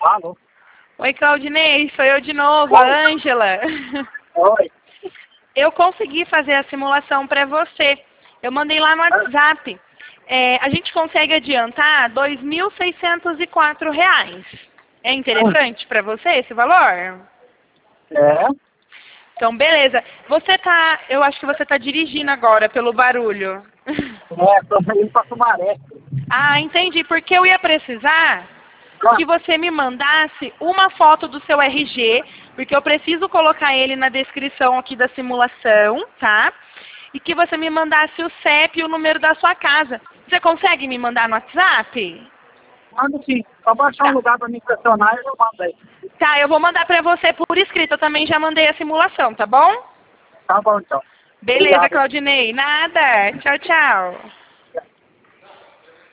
Alô? Oi, Claudinei, sou eu de novo, a Ângela. Oi. Eu consegui fazer a simulação para você. Eu mandei lá no WhatsApp. A gente consegue adiantar R$ 2.604. É interessante para você esse valor? É? Então, beleza. Eu acho que você tá dirigindo agora pelo barulho. Tô indo pra Sumaré. Ah, entendi. Porque eu ia precisar Ah, que você me mandasse uma foto do seu RG, porque eu preciso colocar ele na descrição aqui da simulação, tá? E que você me mandasse o CEP e o número da sua casa. Você consegue me mandar no WhatsApp? manda sim. Só baixar um lugar pra me estacionar e eu mando aí. Tá, eu vou mandar pra você por escrito. Eu também já mandei a simulação, tá bom? Tá bom, então. Beleza, Obrigado. Claudinei. Nada. Tchau, tchau.